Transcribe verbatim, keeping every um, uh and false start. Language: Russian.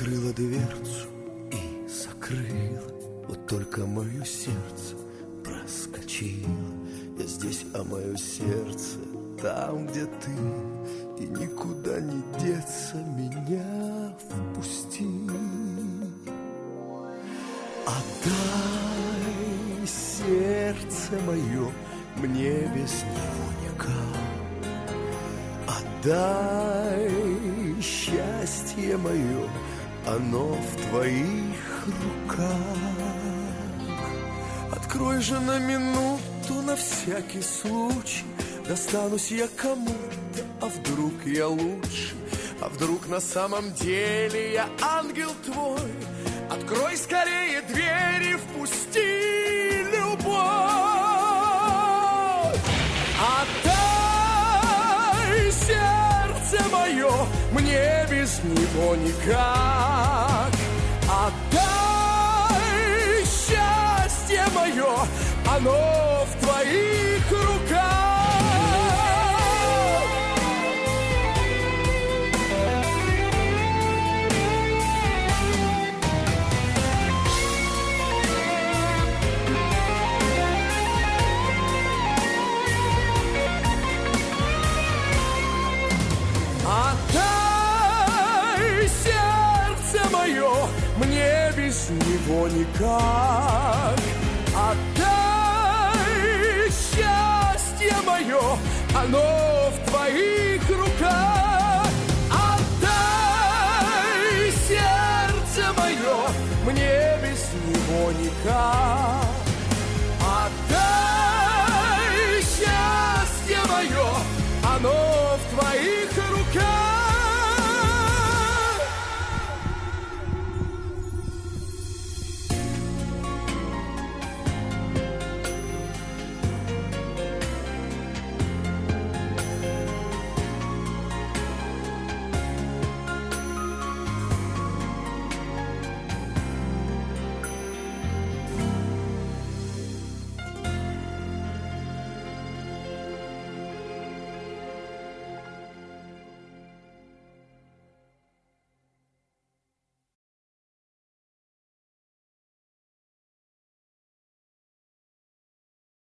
открыла дверцу и закрыла, вот только мое сердце проскочило. Я здесь, а мое сердце там, где ты, и никуда не деться, меня впусти. Отдай сердце мое, мне без него никак. Отдай счастье мое, оно в твоих руках. Открой же на минуту, на всякий случай, достанусь я кому-то, а вдруг я лучше, а вдруг на самом деле я ангел твой. Открой скорее двери, впусти любовь. Отдай сердце мое, мне без него никак. Отдай счастье мое, оно в твоих руках. Мне без него никак. Отдай счастье мое, оно в твоих руках. Отдай сердце мое, мне без него никак.